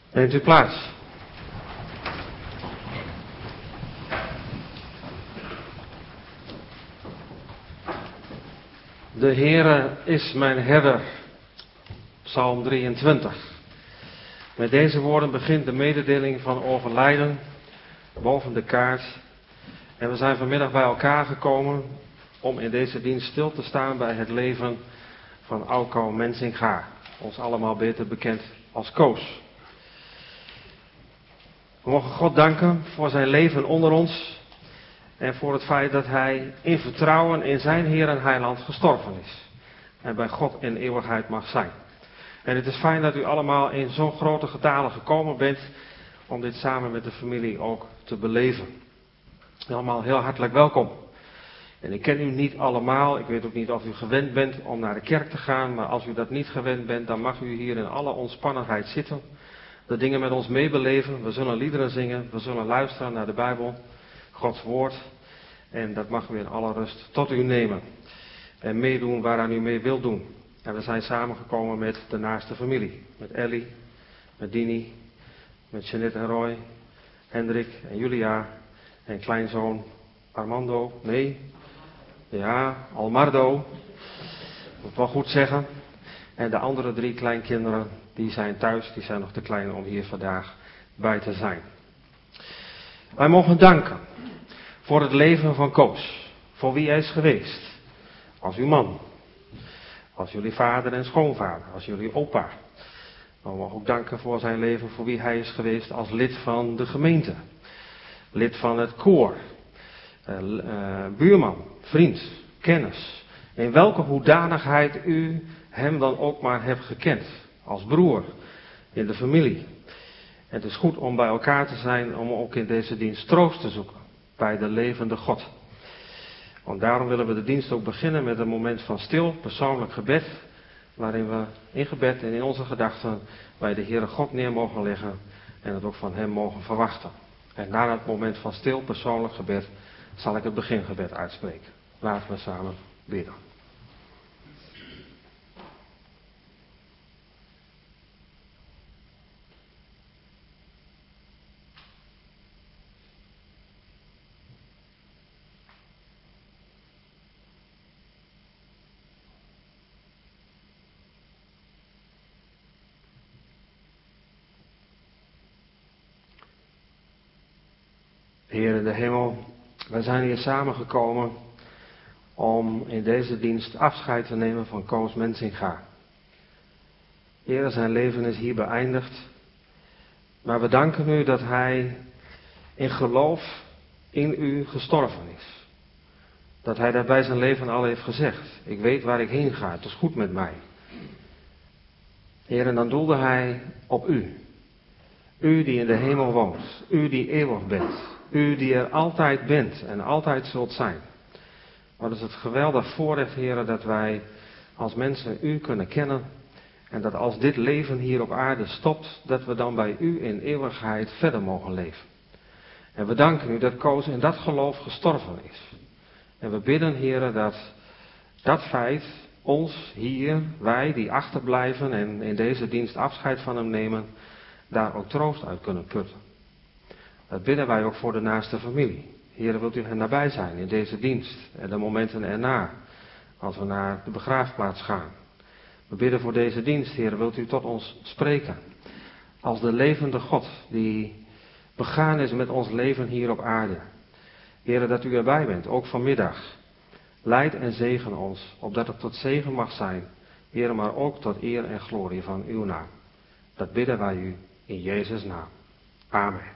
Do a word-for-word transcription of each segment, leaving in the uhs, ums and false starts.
Neemt u plaats. De Heere is mijn herder. Psalm drieëntwintig. Met deze woorden begint de mededeling van overlijden boven de kaart. En we zijn vanmiddag bij elkaar gekomen om in deze dienst stil te staan bij het leven van Auko Mensinga. Ons allemaal beter bekend als Koos. We mogen God danken voor zijn leven onder ons en voor het feit dat hij in vertrouwen in zijn Heer en Heiland gestorven is. En bij God in eeuwigheid mag zijn. En het is fijn dat u allemaal in zo'n grote getale gekomen bent om dit samen met de familie ook te beleven. Allemaal heel hartelijk welkom. En ik ken u niet allemaal, ik weet ook niet of u gewend bent om naar de kerk te gaan, maar als u dat niet gewend bent, dan mag u hier in alle ontspannenheid zitten. De dingen met ons meebeleven, we zullen liederen zingen, we zullen luisteren naar de Bijbel, Gods woord. En dat mag u in alle rust tot u nemen. En meedoen waaraan u mee wilt doen. En we zijn samengekomen met de naaste familie. Met Ellie, met Dini, met Jeanette en Roy, Hendrik en Julia en kleinzoon Armando, nee, ja, Almardo, moet wel goed zeggen. En de andere drie kleinkinderen, die zijn thuis, die zijn nog te klein om hier vandaag bij te zijn. Wij mogen danken voor het leven van Koos, voor wie hij is geweest, als uw man, als jullie vader en schoonvader, als jullie opa. Maar we mogen ook danken voor zijn leven, voor wie hij is geweest als lid van de gemeente, lid van het koor, uh, uh, buurman, vriend, kennis. In welke hoedanigheid u hem dan ook maar hebt gekend, als broer, in de familie. Het is goed om bij elkaar te zijn, om ook in deze dienst troost te zoeken bij de levende God. Want daarom willen we de dienst ook beginnen met een moment van stil, persoonlijk gebed, waarin we in gebed en in onze gedachten bij de Heere God neer mogen leggen en het ook van hem mogen verwachten. En na het moment van stil, persoonlijk gebed, zal ik het begingebed uitspreken. Laten we samen bidden. Heer in de hemel, wij zijn hier samengekomen om in deze dienst afscheid te nemen van Koos Mensinga. Heer, zijn leven is hier beëindigd, maar we danken u dat hij in geloof in u gestorven is. Dat hij daarbij zijn leven al heeft gezegd, ik weet waar ik heen ga, het is goed met mij. Heer, en dan doelde hij op u. U die in de hemel woont, u die eeuwig bent. U die er altijd bent en altijd zult zijn. Wat is het geweldig voorrecht, Heere, dat wij als mensen u kunnen kennen. En dat als dit leven hier op aarde stopt, dat we dan bij u in eeuwigheid verder mogen leven. En we danken u dat Koos in dat geloof gestorven is. En we bidden, Heere, dat dat feit ons hier, wij die achterblijven en in deze dienst afscheid van hem nemen, daar ook troost uit kunnen putten. Dat bidden wij ook voor de naaste familie. Heer, wilt u hen nabij zijn in deze dienst en de momenten erna, als we naar de begraafplaats gaan. We bidden voor deze dienst, Heer, wilt u tot ons spreken. Als de levende God die begaan is met ons leven hier op aarde. Heer, dat u erbij bent, ook vanmiddag. Leid en zegen ons, opdat het tot zegen mag zijn. Heer, maar ook tot eer en glorie van uw naam. Dat bidden wij u in Jezus' naam. Amen.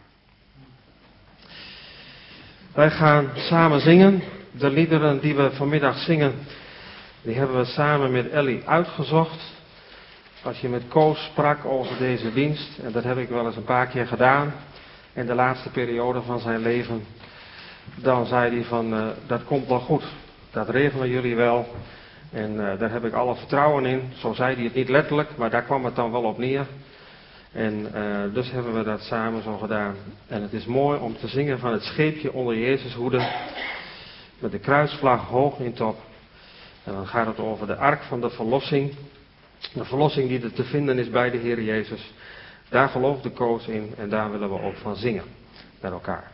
Wij gaan samen zingen. De liederen die we vanmiddag zingen, die hebben we samen met Ellie uitgezocht. Als je met Koos sprak over deze dienst, en dat heb ik wel eens een paar keer gedaan, in de laatste periode van zijn leven, dan zei hij van, uh, dat komt wel goed, dat regelen jullie wel. En uh, daar heb ik alle vertrouwen in. Zo zei hij het niet letterlijk, maar daar kwam het dan wel op neer. En uh, dus hebben we dat samen zo gedaan. En het is mooi om te zingen van het scheepje onder Jezus hoede. Met de kruisvlag hoog in top. En dan gaat het over de ark van de verlossing. De verlossing die er te vinden is bij de Heer Jezus. Daar geloofde Koos in en daar willen we ook van zingen met elkaar.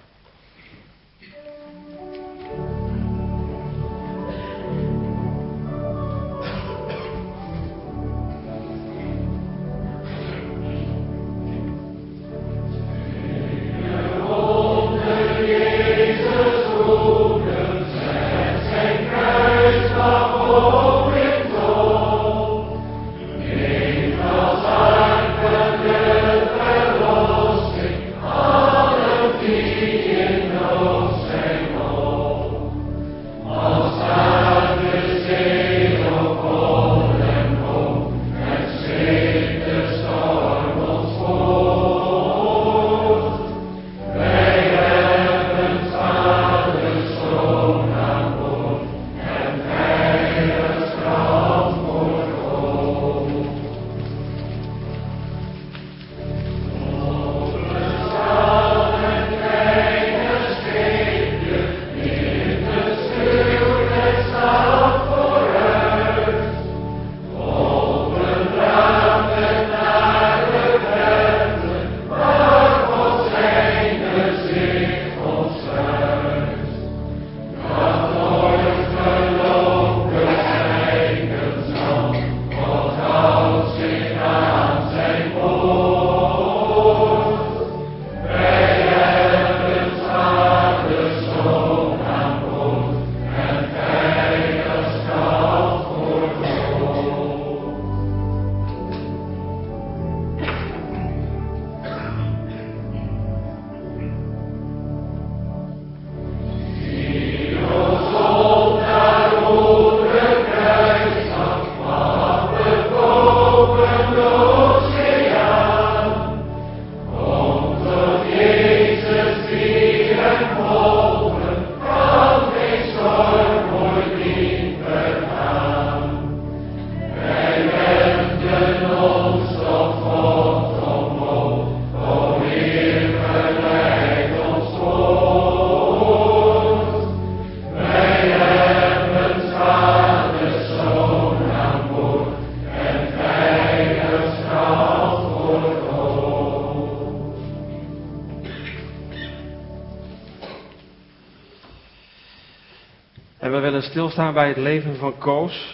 En we willen stilstaan bij het leven van Koos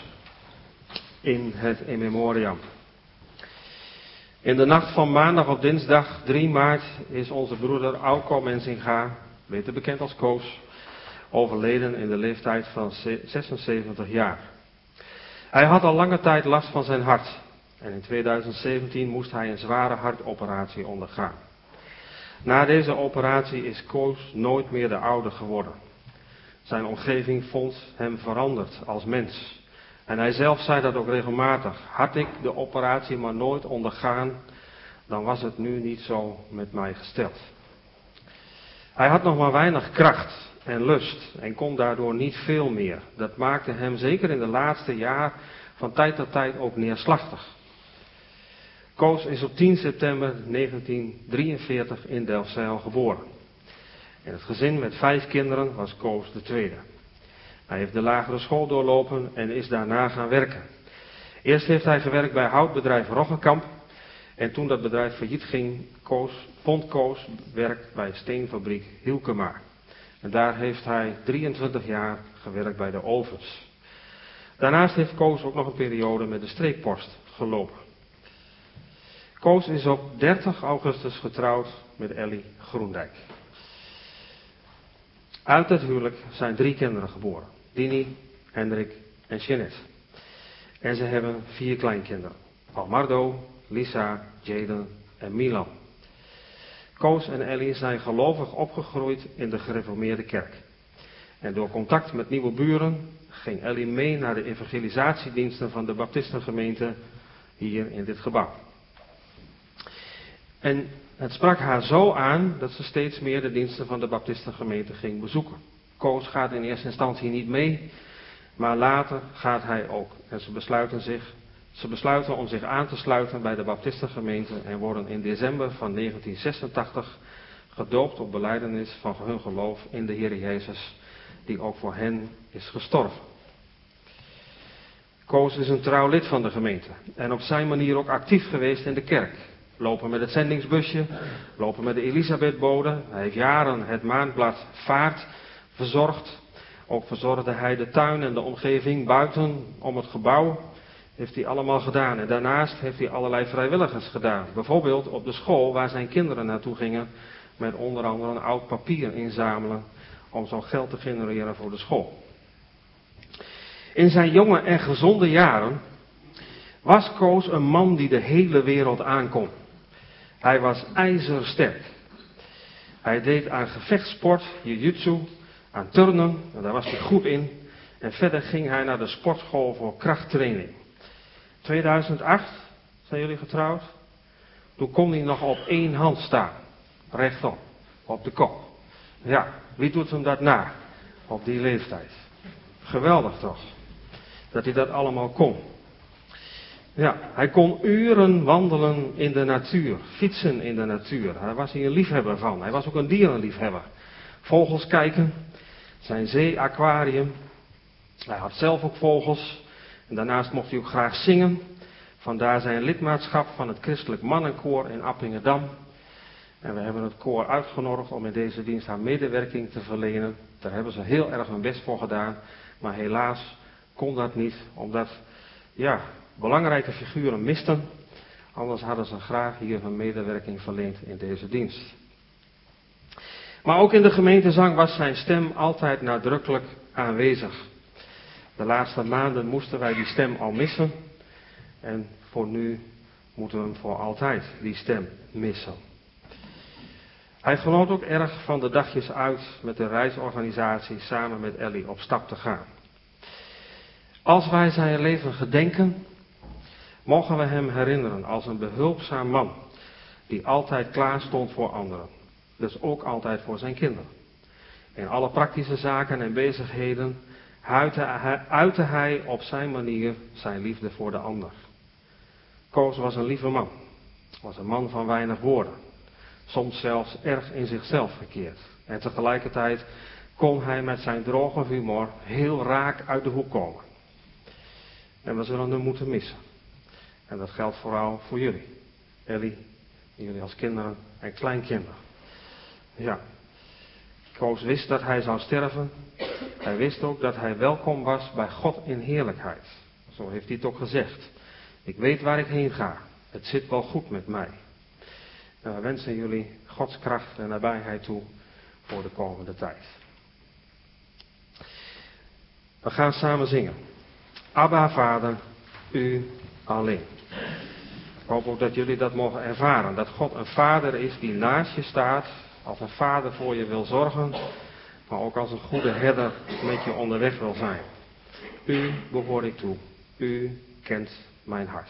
in het in memoriam. In de nacht van maandag op dinsdag drie maart is onze broeder Auko Mensinga, beter bekend als Koos, overleden in de leeftijd van zesenzeventig jaar. Hij had al lange tijd last van zijn hart en in tweeduizend zeventien moest hij een zware hartoperatie ondergaan. Na deze operatie is Koos nooit meer de oude geworden. Zijn omgeving vond hem veranderd als mens. En hij zelf zei dat ook regelmatig. Had ik de operatie maar nooit ondergaan, dan was het nu niet zo met mij gesteld. Hij had nog maar weinig kracht en lust en kon daardoor niet veel meer. Dat maakte hem zeker in de laatste jaar van tijd tot tijd ook neerslachtig. Koos is op tien september negentien drieënveertig in Delfzijl geboren. In het gezin met vijf kinderen was Koos de tweede. Hij heeft de lagere school doorlopen en is daarna gaan werken. Eerst heeft hij gewerkt bij houtbedrijf Roggenkamp. En toen dat bedrijf failliet ging, Koos, vond Koos werk bij steenfabriek Hielkema. En daar heeft hij drieëntwintig jaar gewerkt bij de ovens. Daarnaast heeft Koos ook nog een periode met de streekpost gelopen. Koos is op dertig augustus getrouwd met Ellie Groendijk. Uit het huwelijk zijn drie kinderen geboren. Dini, Hendrik en Jeanette. En ze hebben vier kleinkinderen. Almardo, Lisa, Jaden en Milan. Koos en Ellie zijn gelovig opgegroeid in de gereformeerde kerk. En door contact met nieuwe buren ging Ellie mee naar de evangelisatiediensten van de baptistengemeente hier in dit gebouw. En het sprak haar zo aan dat ze steeds meer de diensten van de baptistengemeente ging bezoeken. Koos gaat in eerste instantie niet mee, maar later gaat hij ook. En ze besluiten, zich, ze besluiten om zich aan te sluiten bij de baptistengemeente en worden in december van negentien zesentachtig gedoopt op belijdenis van hun geloof in de Heer Jezus, die ook voor hen is gestorven. Koos is een trouw lid van de gemeente en op zijn manier ook actief geweest in de kerk. Lopen met het zendingsbusje, lopen met de Elisabethbode. Hij heeft jaren het maandblad Vaart verzorgd. Ook verzorgde hij de tuin en de omgeving buiten om het gebouw. Heeft hij allemaal gedaan. En daarnaast heeft hij allerlei vrijwilligers gedaan. Bijvoorbeeld op de school waar zijn kinderen naartoe gingen. Met onder andere een oud papier inzamelen. Om zo geld te genereren voor de school. In zijn jonge en gezonde jaren was Koos een man die de hele wereld aankon. Hij was ijzersterk. Hij deed aan gevechtsport, jiu-jitsu, aan turnen, en daar was hij goed in. En verder ging hij naar de sportschool voor krachttraining. tweeduizend acht zijn jullie getrouwd. Toen kon hij nog op één hand staan. Rechtop, op de kop. Ja, wie doet hem dat na? Op die leeftijd. Geweldig toch? Dat hij dat allemaal kon. Ja, hij kon uren wandelen in de natuur, fietsen in de natuur. Daar was hij een liefhebber van. Hij was ook een dierenliefhebber. Vogels kijken, zijn zeeaquarium. Hij had zelf ook vogels. En daarnaast mocht hij ook graag zingen. Vandaar zijn lidmaatschap van het Christelijk Mannenkoor in Appingedam. En we hebben het koor uitgenodigd om in deze dienst haar medewerking te verlenen. Daar hebben ze heel erg hun best voor gedaan. Maar helaas kon dat niet, omdat ja, belangrijke figuren misten. Anders hadden ze graag hier hun medewerking verleend in deze dienst. Maar ook in de gemeentezang was zijn stem altijd nadrukkelijk aanwezig. De laatste maanden moesten wij die stem al missen. En voor nu moeten we hem voor altijd die stem missen. Hij genoot ook erg van de dagjes uit met de reisorganisatie samen met Ellie op stap te gaan. Als wij zijn leven gedenken, mogen we hem herinneren als een behulpzaam man die altijd klaar stond voor anderen. Dus ook altijd voor zijn kinderen. In alle praktische zaken en bezigheden uitte hij, uitte hij op zijn manier zijn liefde voor de ander. Koos was een lieve man. Was een man van weinig woorden. Soms zelfs erg in zichzelf gekeerd. En tegelijkertijd kon hij met zijn droge humor heel raak uit de hoek komen. En we zullen hem moeten missen. En dat geldt vooral voor jullie. Ellie, jullie als kinderen en kleinkinderen. Ja. Koos wist dat hij zou sterven. Hij wist ook dat hij welkom was bij God in heerlijkheid. Zo heeft hij het ook gezegd. Ik weet waar ik heen ga. Het zit wel goed met mij. En we wensen jullie Gods kracht en nabijheid toe voor de komende tijd. We gaan samen zingen. Abba, Vader, u alleen. Ik hoop ook dat jullie dat mogen ervaren. Dat God een vader is die naast je staat. Als een vader voor je wil zorgen. Maar ook als een goede herder met je onderweg wil zijn. U behoor ik toe. U kent mijn hart.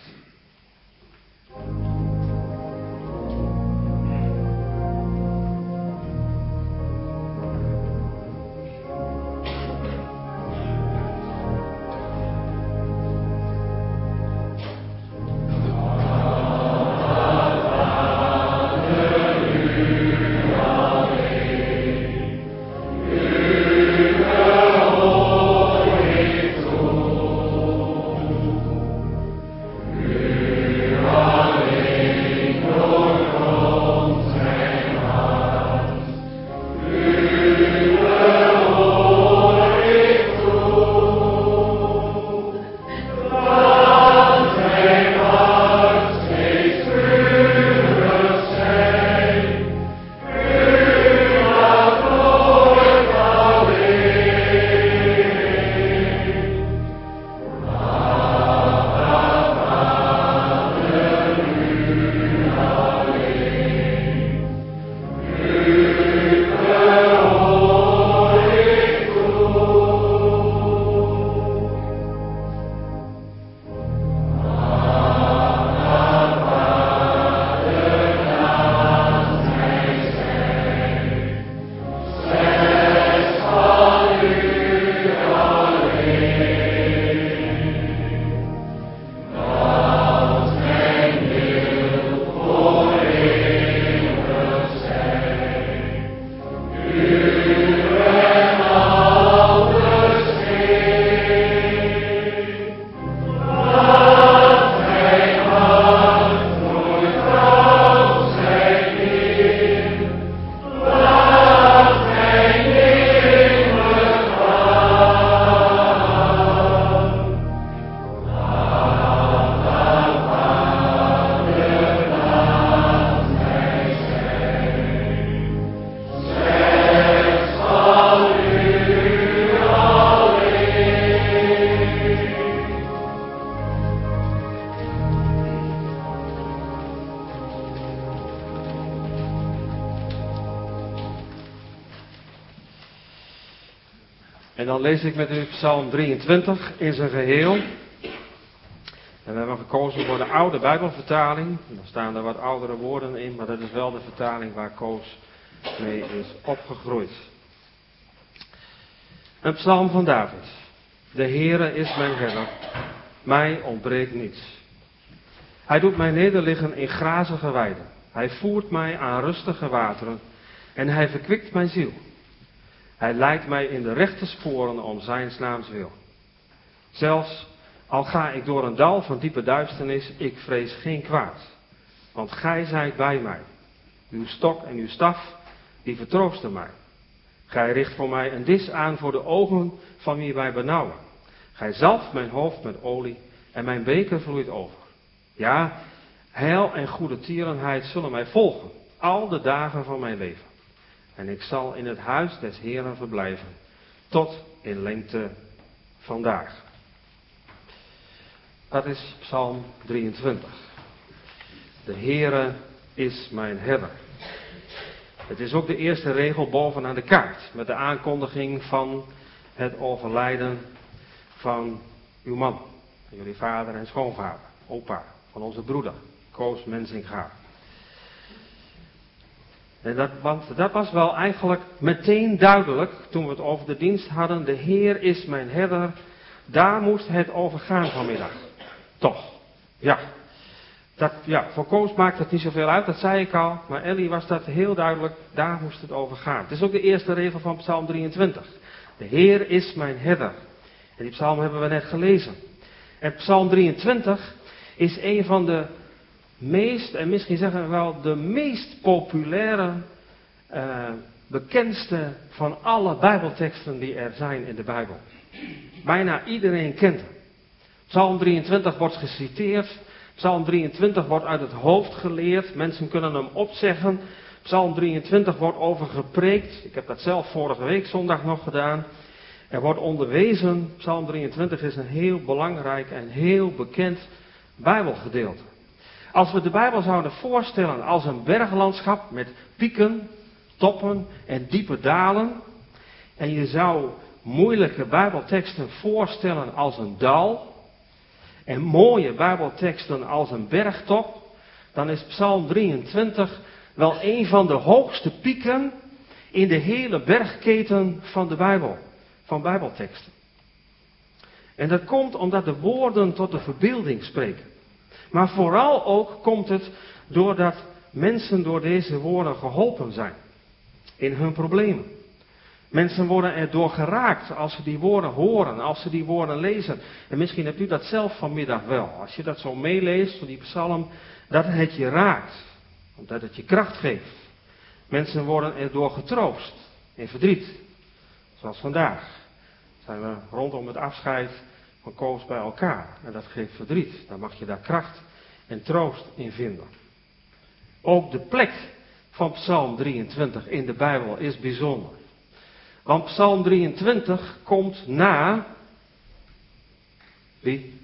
En dan lees ik met u Psalm drieëntwintig in zijn geheel. En we hebben gekozen voor de oude Bijbelvertaling. Er staan er wat oudere woorden in, maar dat is wel de vertaling waar Koos mee is opgegroeid. Een psalm van David. De Heere is mijn herder, mij ontbreekt niets. Hij doet mij nederliggen in grazige weiden. Hij voert mij aan rustige wateren en hij verkwikt mijn ziel. Hij leidt mij in de rechte sporen om zijn naams wil. Zelfs al ga ik door een dal van diepe duisternis, ik vrees geen kwaad. Want gij zijt bij mij. Uw stok en uw staf, die vertroosten mij. Gij richt voor mij een dis aan voor de ogen van wie mij benauwen. Gij zalft mijn hoofd met olie en mijn beker vloeit over. Ja, heil en goede tierenheid zullen mij volgen, al de dagen van mijn leven. En ik zal in het huis des Heeren verblijven, tot in lengte vandaag. Dat is Psalm drieëntwintig. De Heere is mijn herder. Het is ook de eerste regel bovenaan de kaart, met de aankondiging van het overlijden van uw man, van jullie vader en schoonvader, opa, van onze broeder, Koos Mensinga. En dat, want dat was wel eigenlijk meteen duidelijk toen we het over de dienst hadden. De Heer is mijn herder. Daar moest het over gaan vanmiddag. Toch? Ja. Dat, ja, voor Koos maakt het niet zoveel uit, dat zei ik al. Maar Ellie was dat heel duidelijk. Daar moest het over gaan. Het is ook de eerste regel van Psalm drieëntwintig. De Heer is mijn herder. En die psalm hebben we net gelezen. En Psalm drieëntwintig is een van de meest, en misschien zeggen we wel de meest populaire, uh, bekendste van alle Bijbelteksten die er zijn in de Bijbel. Bijna iedereen kent hem. Psalm drieëntwintig wordt geciteerd. Psalm drieëntwintig wordt uit het hoofd geleerd. Mensen kunnen hem opzeggen. Psalm drieëntwintig wordt over gepreekt. Ik heb dat zelf vorige week zondag nog gedaan. Er wordt onderwezen. Psalm drieëntwintig is een heel belangrijk en heel bekend Bijbelgedeelte. Als we de Bijbel zouden voorstellen als een berglandschap met pieken, toppen en diepe dalen. En je zou moeilijke Bijbelteksten voorstellen als een dal. En mooie Bijbelteksten als een bergtop. Dan is Psalm drieëntwintig wel een van de hoogste pieken in de hele bergketen van de Bijbel. Van Bijbelteksten. En dat komt omdat de woorden tot de verbeelding spreken. Maar vooral ook komt het doordat mensen door deze woorden geholpen zijn. In hun problemen. Mensen worden erdoor geraakt als ze die woorden horen, als ze die woorden lezen. En misschien hebt u dat zelf vanmiddag wel. Als je dat zo meeleest, van die psalm, dat het je raakt. Omdat het je kracht geeft. Mensen worden erdoor getroost. In verdriet. Zoals vandaag. Zijn we rondom het afscheid van Koos bij elkaar. En dat geeft verdriet. Dan mag je daar kracht en troost in vinden. Ook de plek van Psalm drieëntwintig in de Bijbel is bijzonder. Want Psalm drieëntwintig komt na... Wie?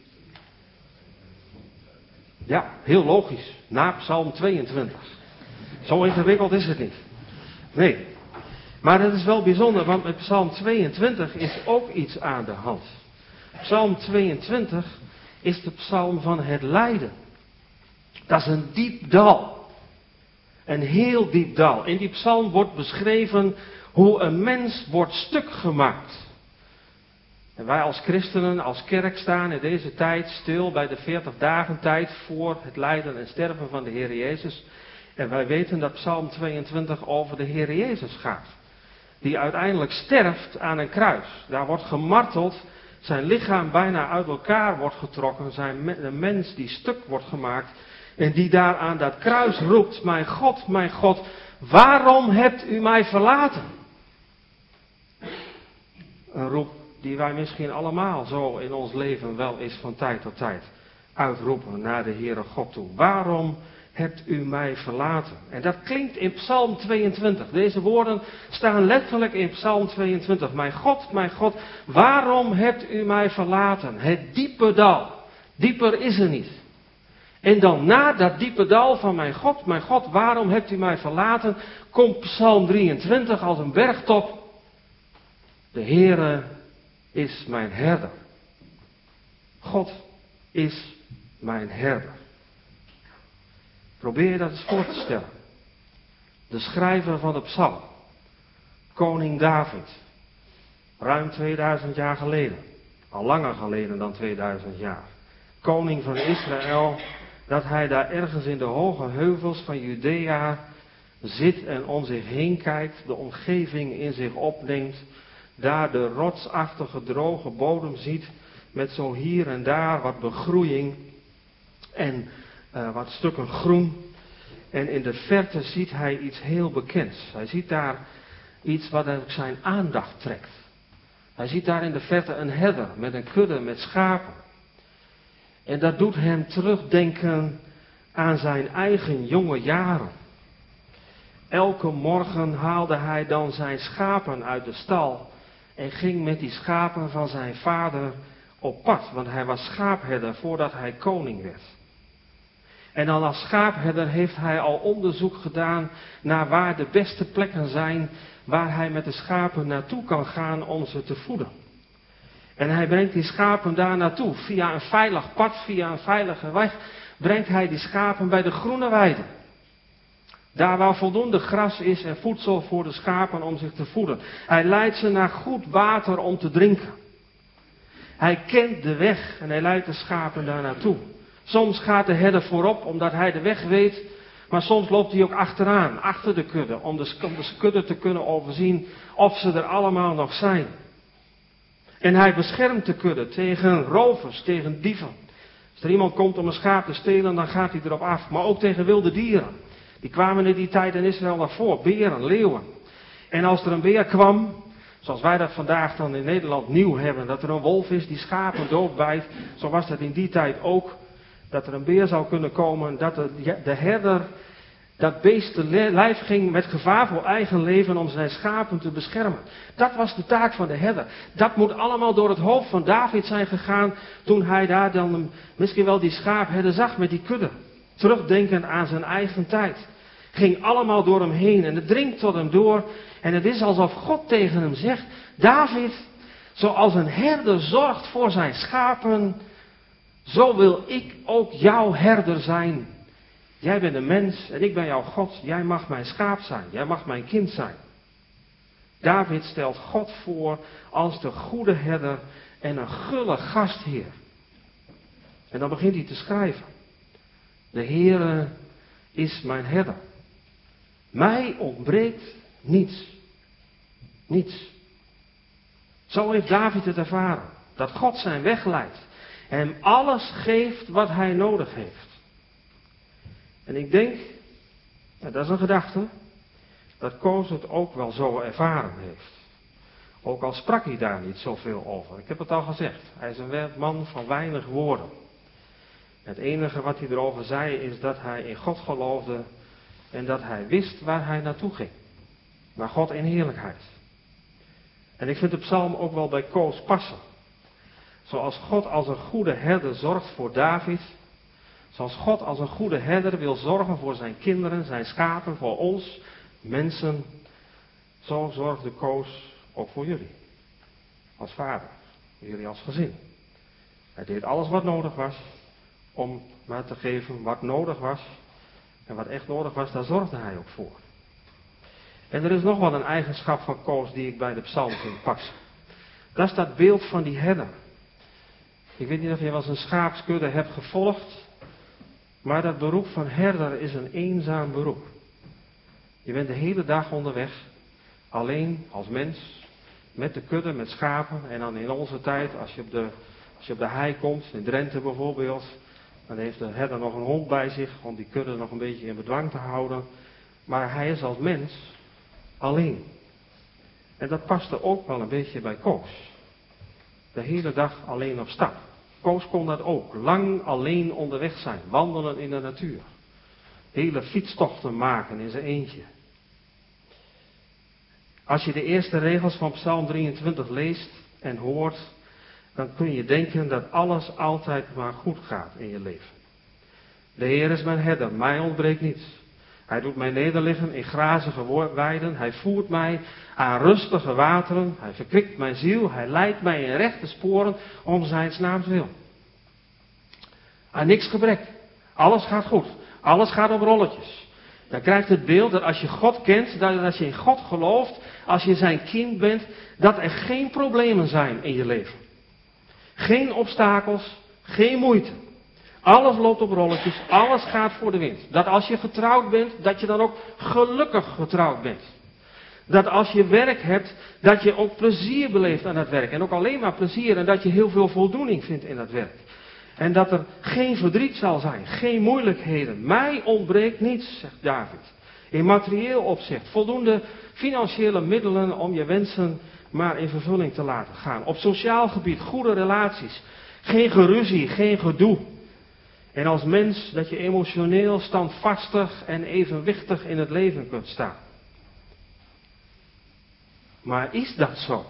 Ja, heel logisch. Na Psalm tweeëntwintig. Zo ingewikkeld is het niet. Nee. Maar dat is wel bijzonder, want met Psalm tweeëntwintig is ook iets aan de hand. Psalm tweeëntwintig is de psalm van het lijden. Dat is een diep dal. Een heel diep dal. In die psalm wordt beschreven hoe een mens wordt stuk gemaakt. En wij als christenen, als kerk staan in deze tijd stil bij de veertig dagen tijd voor het lijden en sterven van de Heer Jezus. En wij weten dat Psalm tweeëntwintig over de Heer Jezus gaat. Die uiteindelijk sterft aan een kruis. Daar wordt gemarteld, zijn lichaam bijna uit elkaar wordt getrokken. Zijn een mens die stuk wordt gemaakt. En die daar aan dat kruis roept, mijn God, mijn God, waarom hebt u mij verlaten? Een roep die wij misschien allemaal zo in ons leven wel eens van tijd tot tijd uitroepen naar de Heere God toe. Waarom hebt u mij verlaten? En dat klinkt in Psalm tweeëntwintig. Deze woorden staan letterlijk in Psalm tweeëntwintig. Mijn God, mijn God, waarom hebt u mij verlaten? Het diepe dal. Dieper is er niet. En dan na dat diepe dal van mijn God, mijn God, waarom hebt u mij verlaten? Komt Psalm drieëntwintig als een bergtop. De Heere is mijn herder. God is mijn herder. Probeer je dat eens voor te stellen. De schrijver van de psalm, koning David, ruim tweeduizend jaar geleden, al langer geleden dan tweeduizend jaar, koning van Israël, dat hij daar ergens in de hoge heuvels van Judea zit en om zich heen kijkt, de omgeving in zich opneemt, daar de rotsachtige droge bodem ziet met zo hier en daar wat begroeiing en uh, wat stukken groen. En in de verte ziet hij iets heel bekends. Hij ziet daar iets wat zijn aandacht trekt. Hij ziet daar in de verte een herder met een kudde met schapen. En dat doet hem terugdenken aan zijn eigen jonge jaren. Elke morgen haalde hij dan zijn schapen uit de stal en ging met die schapen van zijn vader op pad, want hij was schaapherder voordat hij koning werd. En dan als schaapherder heeft hij al onderzoek gedaan naar waar de beste plekken zijn waar hij met de schapen naartoe kan gaan om ze te voeden. En hij brengt die schapen daar naartoe. Via een veilig pad, via een veilige weg, brengt hij die schapen bij de groene weide. Daar waar voldoende gras is en voedsel voor de schapen om zich te voeden. Hij leidt ze naar goed water om te drinken. Hij kent de weg en hij leidt de schapen daar naartoe. Soms gaat de herder voorop omdat hij de weg weet, maar soms loopt hij ook achteraan, achter de kudde, om de, om de kudde te kunnen overzien of ze er allemaal nog zijn. En hij beschermt de kudde tegen rovers, tegen dieven. Als er iemand komt om een schaap te stelen, dan gaat hij erop af. Maar ook tegen wilde dieren. Die kwamen in die tijd in Israël naar voren, beren, leeuwen. En als er een beer kwam, zoals wij dat vandaag dan in Nederland nieuw hebben, dat er een wolf is die schapen doodbijt, zo was dat in die tijd ook. Dat er een beer zou kunnen komen, dat de, de herder dat beest te lijf ging met gevaar voor eigen leven om zijn schapen te beschermen. Dat was de taak van de herder. Dat moet allemaal door het hoofd van David zijn gegaan toen hij daar dan misschien wel die schaapherder zag met die kudde. Terugdenkend aan zijn eigen tijd. Ging allemaal door hem heen en het dringt tot hem door. En het is alsof God tegen hem zegt, David, zoals een herder zorgt voor zijn schapen, zo wil ik ook jouw herder zijn. Jij bent een mens en ik ben jouw God. Jij mag mijn schaap zijn. Jij mag mijn kind zijn. David stelt God voor als de goede herder en een gulle gastheer. En dan begint hij te schrijven. De Heere is mijn herder. Mij ontbreekt niets. Niets. Zo heeft David het ervaren. Dat God zijn weg leidt. En hem alles geeft wat hij nodig heeft. En ik denk, nou dat is een gedachte, dat Koos het ook wel zo ervaren heeft. Ook al sprak hij daar niet zoveel over. Ik heb het al gezegd, hij is een man van weinig woorden. Het enige wat hij erover zei is dat hij in God geloofde en dat hij wist waar hij naartoe ging. Naar God in heerlijkheid. En ik vind de psalm ook wel bij Koos passen. Zoals God als een goede herder zorgt voor David. Zoals God als een goede herder wil zorgen voor zijn kinderen, zijn schapen, voor ons, mensen. Zo zorgde Koos ook voor jullie. Als vader. Voor jullie als gezin. Hij deed alles wat nodig was. Om maar te geven wat nodig was. En wat echt nodig was, daar zorgde hij ook voor. En er is nog wel een eigenschap van Koos die ik bij de psalm vind passen. Dat is dat beeld van die herder. Ik weet niet of je wel eens een schaapskudde hebt gevolgd. Maar dat beroep van herder is een eenzaam beroep. Je bent de hele dag onderweg. Alleen als mens. Met de kudde, met schapen. En dan in onze tijd, als je op de, als je op de hei komt. In Drenthe bijvoorbeeld. Dan heeft de herder nog een hond bij zich. Om die kudde nog een beetje in bedwang te houden. Maar hij is als mens alleen. En dat paste ook wel een beetje bij Koos. De hele dag alleen op stap. Koos kon dat ook. Lang alleen onderweg zijn. Wandelen in de natuur. Hele fietstochten maken in zijn eentje. Als je de eerste regels van Psalm drieëntwintig leest en hoort, dan kun je denken dat alles altijd maar goed gaat in je leven. De Heer is mijn herder, mij ontbreekt niets. Hij doet mij nederliggen in grazige weiden. Hij voert mij aan rustige wateren. Hij verkwikt mijn ziel. Hij leidt mij in rechte sporen om zijn naams wil. Aan niks gebrek. Alles gaat goed. Alles gaat op rolletjes. Dan krijgt het beeld dat als je God kent, dat als je in God gelooft, als je zijn kind bent, dat er geen problemen zijn in je leven. Geen obstakels, geen moeite. Alles loopt op rolletjes, alles gaat voor de wind. Dat als je getrouwd bent, dat je dan ook gelukkig getrouwd bent. Dat als je werk hebt, dat je ook plezier beleeft aan dat werk. En ook alleen maar plezier en dat je heel veel voldoening vindt in dat werk. En dat er geen verdriet zal zijn, geen moeilijkheden. Mij ontbreekt niets, zegt David. In materieel opzicht, voldoende financiële middelen om je wensen maar in vervulling te laten gaan. Op sociaal gebied, goede relaties. Geen geruzie, geen gedoe. En als mens dat je emotioneel standvastig en evenwichtig in het leven kunt staan. Maar is dat zo?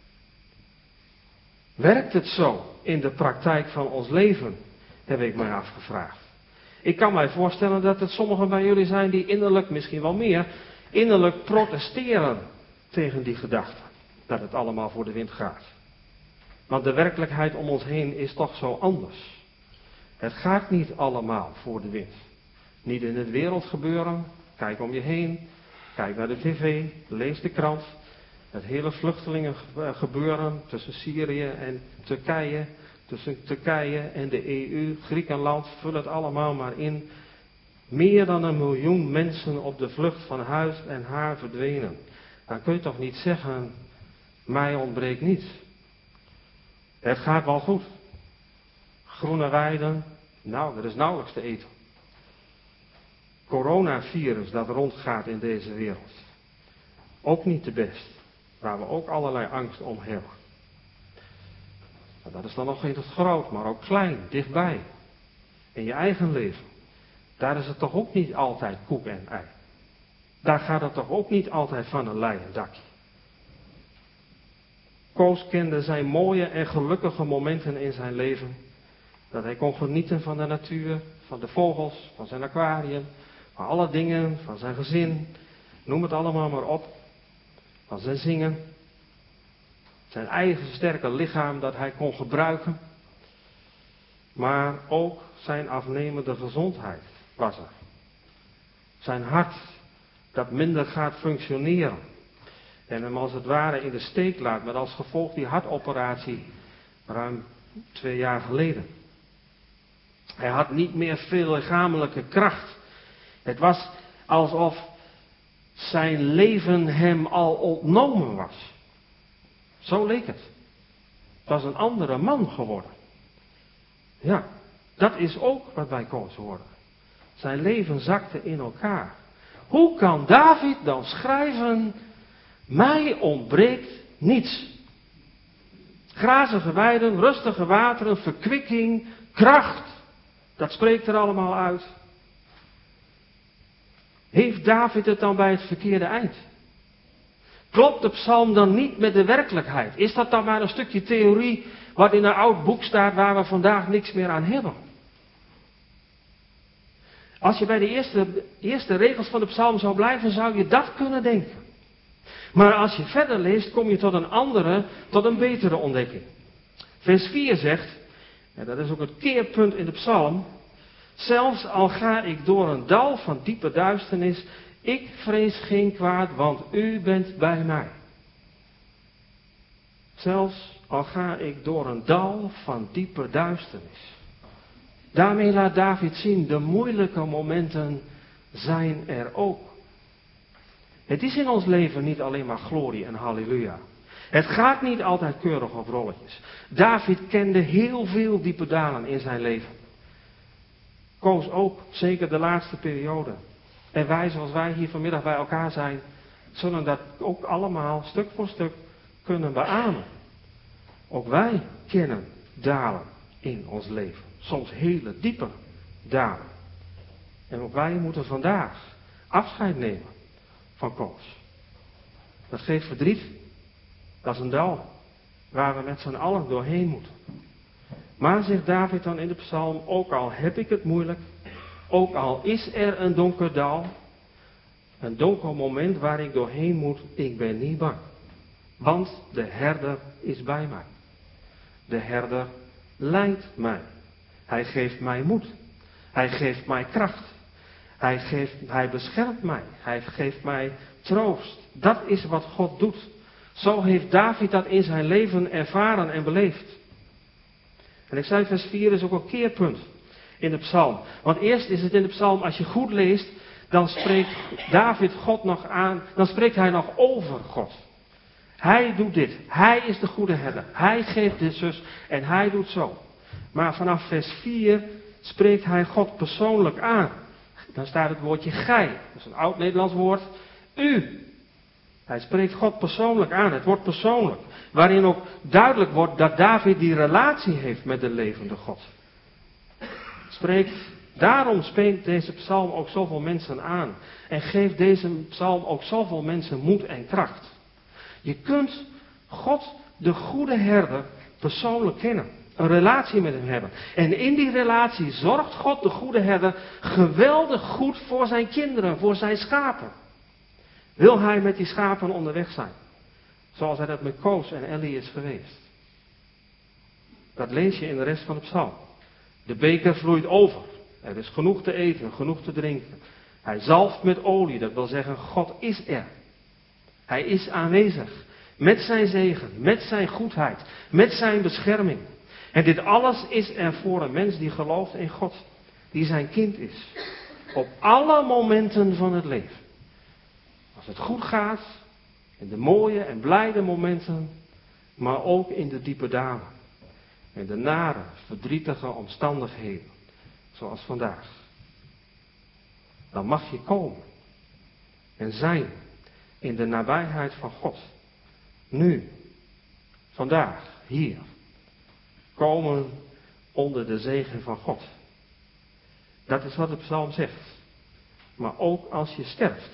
Werkt het zo in de praktijk van ons leven, heb ik mij afgevraagd. Ik kan mij voorstellen dat het sommigen van jullie zijn die innerlijk, misschien wel meer, innerlijk protesteren tegen die gedachte. Dat het allemaal voor de wind gaat. Want de werkelijkheid om ons heen is toch zo anders. Het gaat niet allemaal voor de wind. Niet in het wereldgebeuren. Kijk om je heen. Kijk naar de tv. Lees de krant. Het hele vluchtelingengebeuren tussen Syrië en Turkije. Tussen Turkije en de E U. Griekenland. Vul het allemaal maar in. Meer dan een miljoen mensen op de vlucht van huis en haar verdwenen. Dan kun je toch niet zeggen, mij ontbreekt niets. Het gaat wel goed. Groene weiden, nou, er is nauwelijks te eten. Coronavirus dat rondgaat in deze wereld. Ook niet te best. Waar we ook allerlei angst om hebben. Maar dat is dan nog niet groot, maar ook klein, dichtbij. In je eigen leven. Daar is het toch ook niet altijd koek en ei. Daar gaat het toch ook niet altijd van een leien dakje. Koos kende zijn mooie en gelukkige momenten in zijn leven. Dat hij kon genieten van de natuur, van de vogels, van zijn aquarium, van alle dingen, van zijn gezin. Noem het allemaal maar op. Van zijn zingen. Zijn eigen sterke lichaam dat hij kon gebruiken. Maar ook zijn afnemende gezondheid was er. Zijn hart dat minder gaat functioneren. En hem als het ware in de steek laat met als gevolg die hartoperatie ruim twee jaar geleden. Hij had niet meer veel lichamelijke kracht. Het was alsof zijn leven hem al ontnomen was. Zo leek het. Het was een andere man geworden. Ja, dat is ook wat bij Koos hoorde. Zijn leven zakte in elkaar. Hoe kan David dan schrijven, mij ontbreekt niets. Grazige weiden, rustige wateren, verkwikking, kracht. Dat spreekt er allemaal uit. Heeft David het dan bij het verkeerde eind? Klopt de psalm dan niet met de werkelijkheid? Is dat dan maar een stukje theorie wat in een oud boek staat waar we vandaag niks meer aan hebben? Als je bij de eerste, eerste regels van de psalm zou blijven, zou je dat kunnen denken. Maar als je verder leest, kom je tot een andere, tot een betere ontdekking. Vers vier zegt, en dat is ook het keerpunt in de psalm, zelfs al ga ik door een dal van diepe duisternis, ik vrees geen kwaad, want u bent bij mij. Zelfs al ga ik door een dal van diepe duisternis. Daarmee laat David zien, de moeilijke momenten zijn er ook. Het is in ons leven niet alleen maar glorie en halleluja. Het gaat niet altijd keurig op rolletjes. David kende heel veel diepe dalen in zijn leven. Koos ook, zeker de laatste periode. En wij, zoals wij hier vanmiddag bij elkaar zijn, zullen dat ook allemaal stuk voor stuk kunnen beamen. Ook wij kennen dalen in ons leven. Soms hele diepe dalen. En ook wij moeten vandaag afscheid nemen van Koos. Dat geeft verdriet. Dat is een dal waar we met z'n allen doorheen moeten. Maar zegt David dan in de psalm, ook al heb ik het moeilijk, ook al is er een donker dal, Een donker moment waar ik doorheen moet, ik ben niet bang. Want de herder is bij mij. De herder leidt mij. Hij geeft mij moed. Hij geeft mij kracht. Hij, geeft, hij beschermt mij. Hij geeft mij troost. Dat is wat God doet. Zo heeft David dat in zijn leven ervaren en beleefd. En ik zei vers vier is ook een keerpunt in de psalm. Want eerst is het in de psalm, als je goed leest, dan spreekt David God nog aan, dan spreekt hij nog over God. Hij doet dit. Hij is de goede herder. Hij geeft dit zus en hij doet zo. Maar vanaf vers vier spreekt hij God persoonlijk aan. Dan staat het woordje gij. Dat is een oud Nederlands woord. U. Hij spreekt God persoonlijk aan. Het wordt persoonlijk. Waarin ook duidelijk wordt dat David die relatie heeft met de levende God. Spreekt, daarom spreekt deze psalm ook zoveel mensen aan. En geeft deze psalm ook zoveel mensen moed en kracht. Je kunt God, de goede herder, persoonlijk kennen. Een relatie met hem hebben. En in die relatie zorgt God, de goede herder, geweldig goed voor zijn kinderen, voor zijn schapen. Wil hij met die schapen onderweg zijn. Zoals hij dat met Koos en Ellie is geweest. Dat lees je in de rest van de psalm. De beker vloeit over. Er is genoeg te eten, genoeg te drinken. Hij zalft met olie, dat wil zeggen, God is er. Hij is aanwezig. Met zijn zegen, met zijn goedheid, met zijn bescherming. En dit alles is er voor een mens die gelooft in God. Die zijn kind is. Op alle momenten van het leven. Als het goed gaat, in de mooie en blijde momenten, maar ook in de diepe dalen. In de nare, verdrietige omstandigheden, zoals vandaag. Dan mag je komen en zijn in de nabijheid van God. Nu, vandaag, hier. Komen onder de zegen van God. Dat is wat de psalm zegt. Maar ook als je sterft.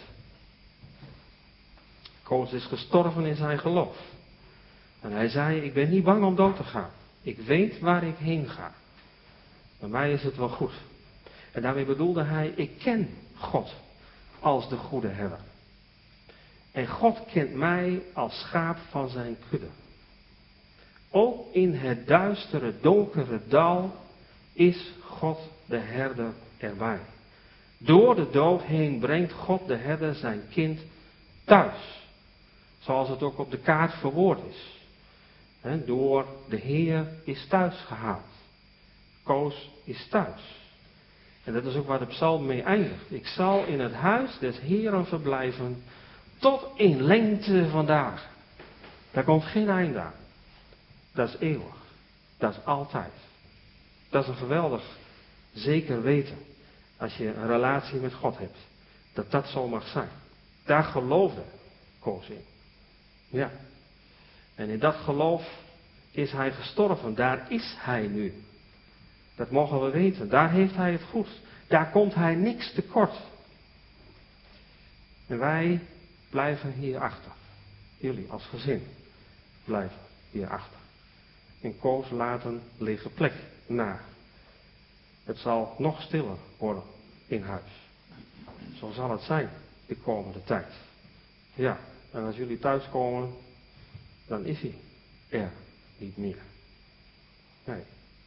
Koos is gestorven in zijn geloof. En hij zei, ik ben niet bang om dood te gaan. Ik weet waar ik heen ga. Bij mij is het wel goed. En daarmee bedoelde hij, ik ken God als de goede herder. En God kent mij als schaap van zijn kudde. Ook in het duistere, donkere dal is God de herder erbij. Door de dood heen brengt God de herder zijn kind thuis. Zoals het ook op de kaart verwoord is. He, door de Heer is thuis gehaald. Koos is thuis. En dat is ook waar de psalm mee eindigt. Ik zal in het huis des Heeren verblijven tot in lengte van dagen. Daar komt geen einde aan. Dat is eeuwig. Dat is altijd. Dat is een geweldig zeker weten. Als je een relatie met God hebt. Dat dat zo mag zijn. Daar geloofde Koos in. Ja. En in dat geloof is hij gestorven. Daar is hij nu. Dat mogen we weten. Daar heeft hij het goed. Daar komt hij niks tekort. En wij blijven hierachter. Jullie als gezin blijven hierachter. En Koos laten liggen plek na. Het zal nog stiller worden in huis. Zo zal het zijn de komende tijd. Ja, en als jullie thuiskomen, dan is hij er niet meer. Nee.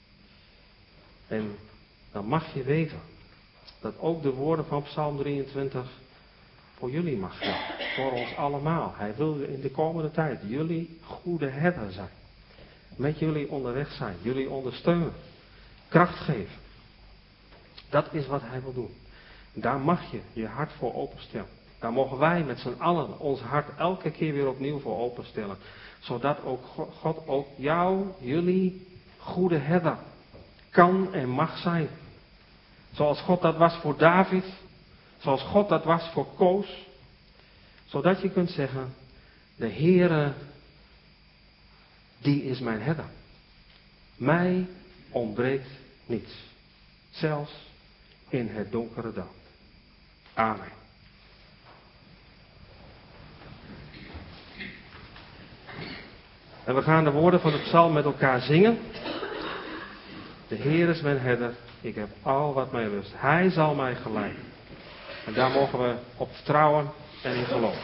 En dan mag je weten dat ook de woorden van Psalm drieëntwintig voor jullie mag gelden. Voor ons allemaal. Hij wil in de komende tijd jullie goede herder zijn. Met jullie onderweg zijn. Jullie ondersteunen. Kracht geven. Dat is wat hij wil doen. Daar mag je je hart voor openstellen. Daar mogen wij met z'n allen ons hart elke keer weer opnieuw voor openstellen. Zodat ook God ook jou, jullie goede herder kan en mag zijn. Zoals God dat was voor David. Zoals God dat was voor Koos. Zodat je kunt zeggen, de Heere, die is mijn herder. Mij ontbreekt niets. Zelfs in het donkere dal. Amen. En we gaan de woorden van de psalm met elkaar zingen. De Heer is mijn herder, ik heb al wat mij lust. Hij zal mij geleiden En daar mogen we op vertrouwen en in geloven.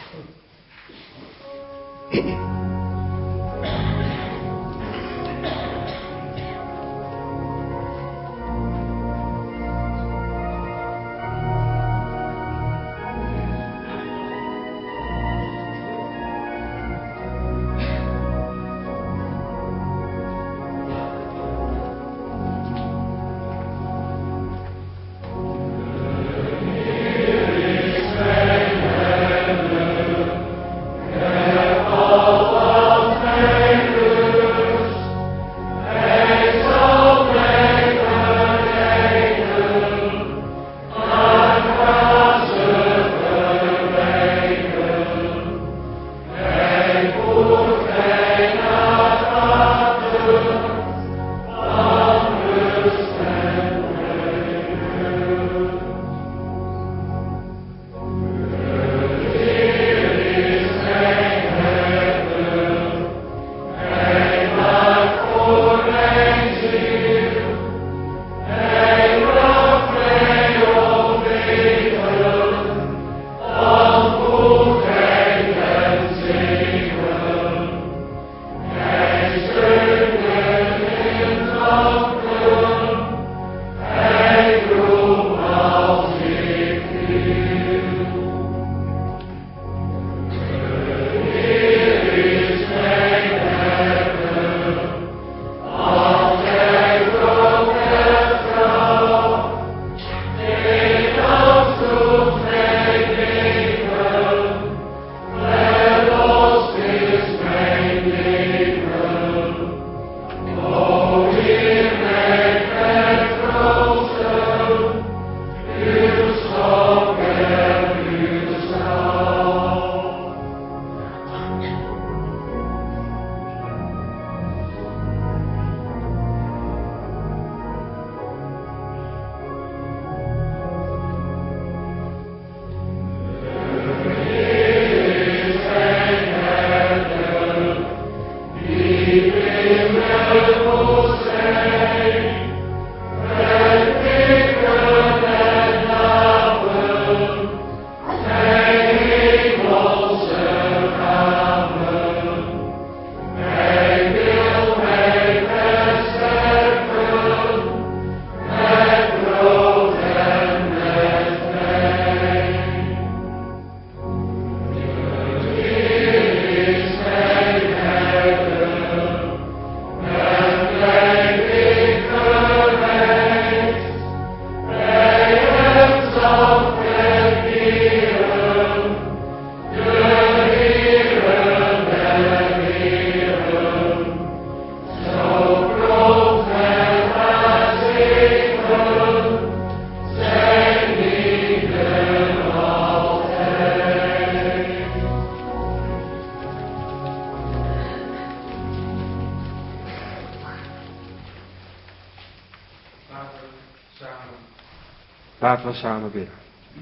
Laten we samen bidden.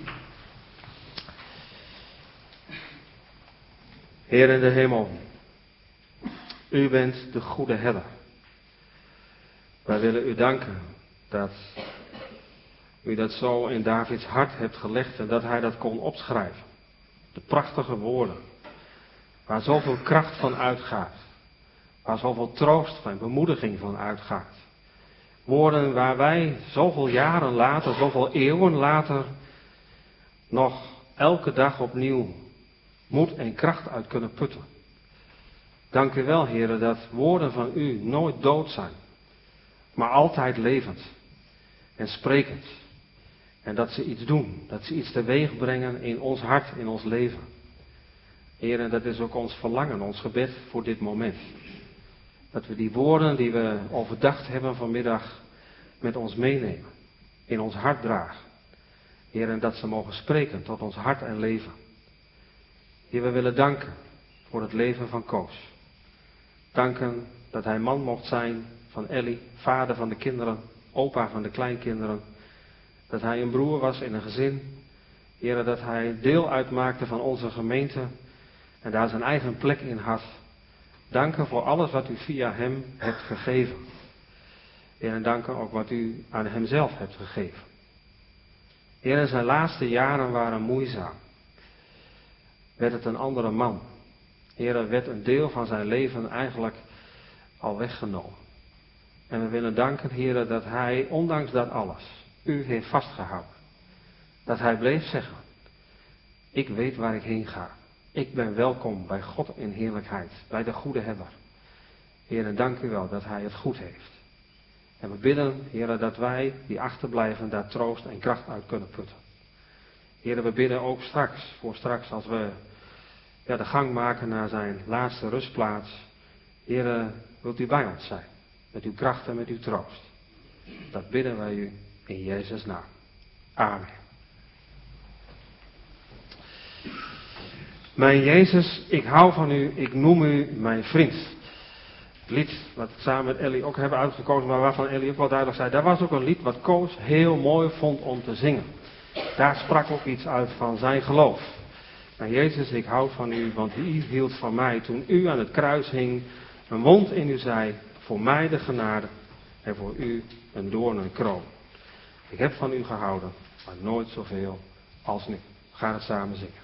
Heer in de hemel, u bent de goede herder. Wij willen u danken dat u dat zo in Davids hart hebt gelegd en dat hij dat kon opschrijven. De prachtige woorden, waar zoveel kracht van uitgaat, waar zoveel troost en bemoediging van uitgaat. Woorden waar wij zoveel jaren later, zoveel eeuwen later, nog elke dag opnieuw moed en kracht uit kunnen putten. Dank u wel, heren, dat woorden van u nooit dood zijn, maar altijd levend en sprekend. En dat ze iets doen, dat ze iets teweeg brengen in ons hart, in ons leven. Heren, dat is ook ons verlangen, ons gebed voor dit moment. Dat we die woorden die we overdacht hebben vanmiddag met ons meenemen, in ons hart dragen. Heer, en dat ze mogen spreken tot ons hart en leven. Heer, we willen danken voor het leven van Koos. Danken dat hij man mocht zijn van Ellie, vader van de kinderen, opa van de kleinkinderen. Dat hij een broer was in een gezin. Heer, dat hij deel uitmaakte van onze gemeente en daar zijn eigen plek in had. Danken voor alles wat u via hem hebt gegeven. Heer, en danken ook wat u aan hemzelf hebt gegeven. Heer, zijn laatste jaren waren moeizaam. Werd het een andere man. Heer, werd een deel van zijn leven eigenlijk al weggenomen. En we willen danken, Heer, dat hij, ondanks dat alles, u heeft vastgehouden. Dat hij bleef zeggen, ik weet waar ik heen ga. Ik ben welkom bij God in heerlijkheid, bij de goede Herder. Heer, dank u wel dat hij het goed heeft. En we bidden, Heer, dat wij die achterblijven daar troost en kracht uit kunnen putten. Heer, we bidden ook straks, voor straks als we ja, de gang maken naar zijn laatste rustplaats. Heer, wilt u bij ons zijn, met uw kracht en met uw troost. Dat bidden wij u in Jezus' naam. Amen. Mijn Jezus, ik hou van u, ik noem u mijn vriend. Het lied wat we samen met Ellie ook hebben uitgekozen, maar waarvan Ellie ook wel duidelijk zei, daar was ook een lied wat Koos heel mooi vond om te zingen. Daar sprak ook iets uit van zijn geloof. Mijn Jezus, ik hou van u, want u hield van mij toen u aan het kruis hing, een wond in uw zij, voor mij de genade en voor u een doornenkroon. Ik heb van u gehouden, maar nooit zoveel als nu. We gaan het samen zingen.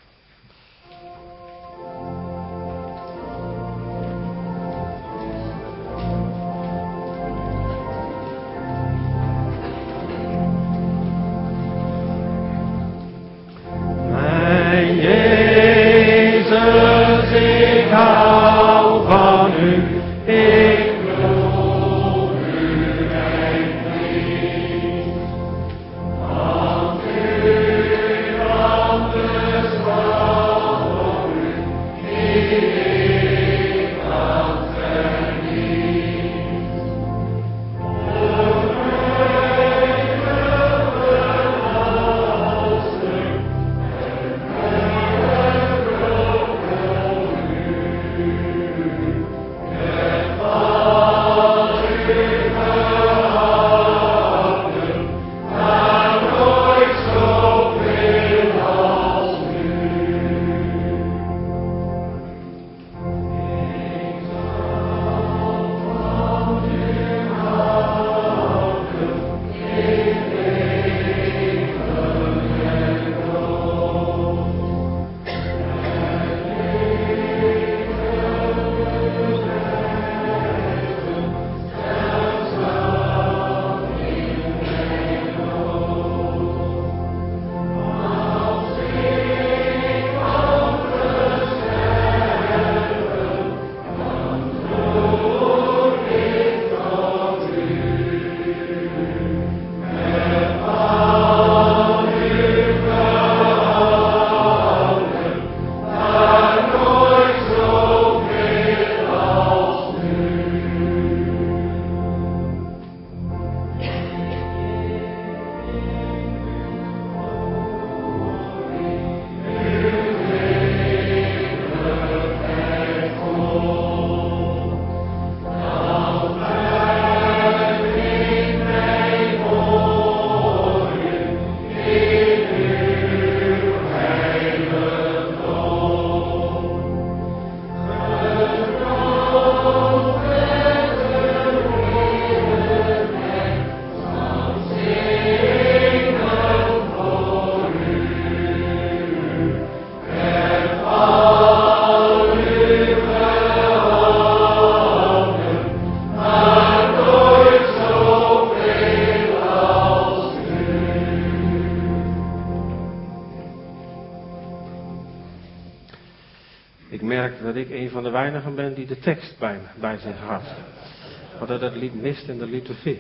Dat ik een van de weinigen ben die de tekst bij, bij zich had. Want dat het lied mist in de liturgie.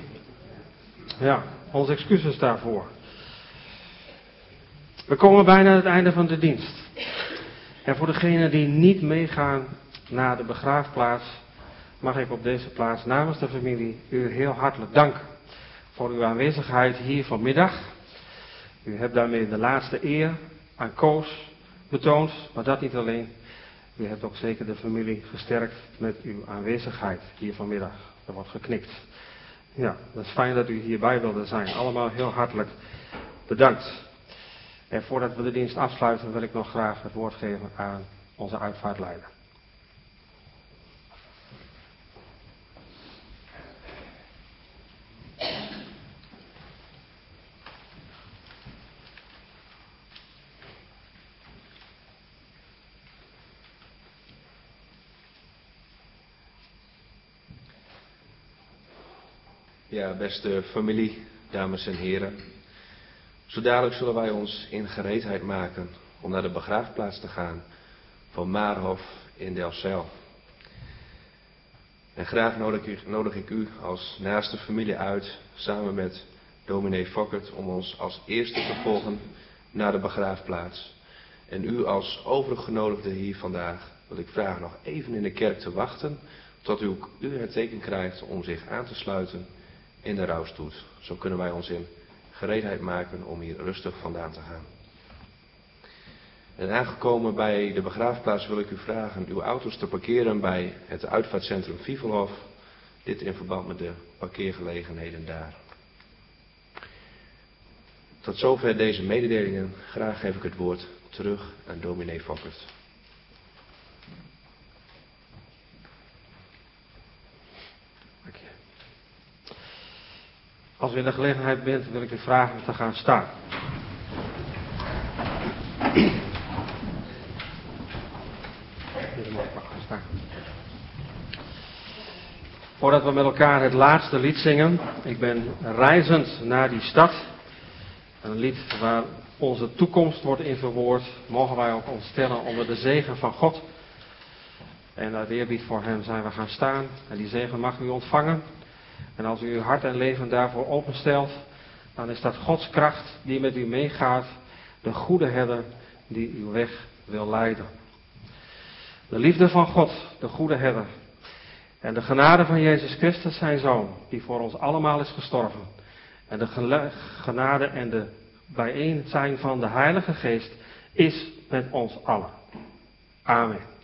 Ja, onze excuses daarvoor. We komen bijna aan het einde van de dienst. En voor degenen die niet meegaan naar de begraafplaats, mag ik op deze plaats namens de familie u heel hartelijk danken voor uw aanwezigheid hier vanmiddag. U hebt daarmee de laatste eer aan Koos betoond, maar dat niet alleen. U hebt ook zeker de familie gesterkt met uw aanwezigheid hier vanmiddag. Er wordt geknikt. Ja, dat is fijn dat u hierbij wilde zijn. Allemaal heel hartelijk bedankt. En voordat we de dienst afsluiten wil ik nog graag het woord geven aan onze uitvaartleider. Ja, beste familie, dames en heren. Zo dadelijk zullen wij ons in gereedheid maken om naar de begraafplaats te gaan van Maarhof in Delfzijl. En graag nodig ik, nodig ik u als naaste familie uit, samen met dominee Fokkert, om ons als eerste te volgen naar de begraafplaats. En u als overige genodigde hier vandaag wil ik vragen nog even in de kerk te wachten, tot u, u het teken krijgt om zich aan te sluiten in de rouwstoet. Zo kunnen wij ons in gereedheid maken om hier rustig vandaan te gaan. En aangekomen bij de begraafplaats wil ik u vragen uw auto's te parkeren bij het uitvaartcentrum Fivelhof. Dit in verband met de parkeergelegenheden daar. Tot zover deze mededelingen. Graag geef ik het woord terug aan dominee Fokkert. Dank je. Als u in de gelegenheid bent, wil ik u vragen te gaan staan. Staan. Voordat we met elkaar het laatste lied zingen, ik ben reizend naar die stad. Een lied waar onze toekomst wordt in verwoord, mogen wij ook ons stellen onder de zegen van God. En uit eerbied voor hem zijn we gaan staan en die zegen mag u ontvangen. En als u uw hart en leven daarvoor openstelt, dan is dat Gods kracht die met u meegaat, de goede herder die uw weg wil leiden. De liefde van God, de goede herder. En de genade van Jezus Christus, zijn Zoon, die voor ons allemaal is gestorven. En de genade en de bijeen zijn van de Heilige Geest is met ons allen. Amen.